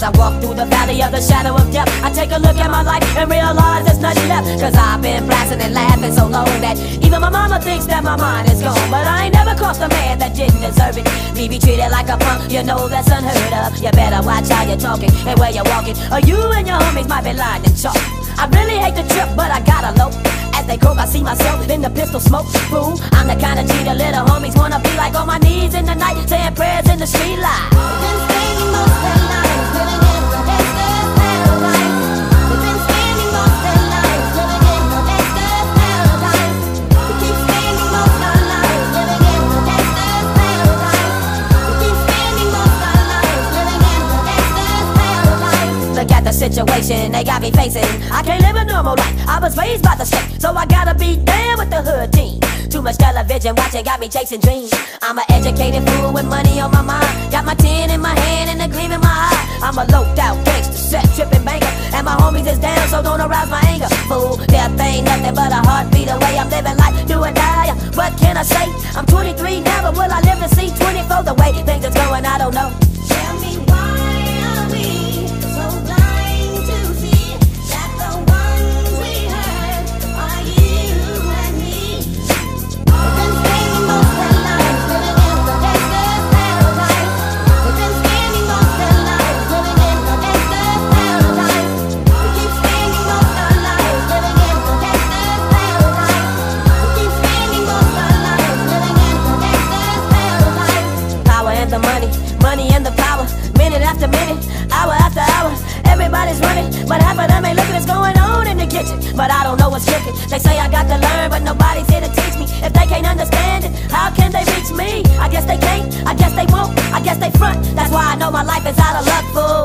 I walk through the valley of the shadow of death, I take a look at my life and realize there's nothing left. Cause I've been blasting and laughing so long that even my mama thinks that my mind is gone. But I ain't never crossed a man that didn't deserve it. Me be treated like a punk, you know that's unheard of. You better watch how you're talking and where you're walking, or you and your homies might be lying and chalk. I really hate the trip, but I gotta low. As they croak, I see myself in the pistol smoke. Fool, I'm the kind of G the little homies wanna be like, on my knees in the night, saying prayers in the street light. Been spending most their lives living in the gangster's paradise. We've been spending most their lives living in the gangster's paradise. We keep spending most our lives living in the gangster's paradise. We keep spending most our lives living in the gangster's paradise. Look at the situation they got me facing. I can't live a normal life, I was raised by the state, so I gotta be down with the hood team. Too much television watching got me chasing dreams. I'm an educated fool with money on my mind. Got my tin in my hand and a gleam in my eye. I'm a loped out gangster, set tripping banker, and my homies is down, so don't arouse my anger. Fool, death ain't nothing but a heartbeat away. I'm living life, do or die. What can I say? I'm 23 now, but will I live to see 24? The way things are going, I don't know. Tell me why are we so blind to see that the ones we hurt are you and me? We've been spending most their lives living in the gangster's paradise. We've been spending most their lives living in the gangster's paradise. We keep spending most our lives living in the gangster's paradise. We keep spending most our lives living in the gangster's paradise. Power and the money, money and the power. Minute after minute, hour after hour, everybody's running, but half of them ain't looking what's going on in the kitchen. But I don't know what's cooking. They say I got to learn, but nobody's here to teach me. If they can't understand it, how can they reach me? I guess they can't, I guess they won't, I guess they front. That's why I know my life is out of luck, fool.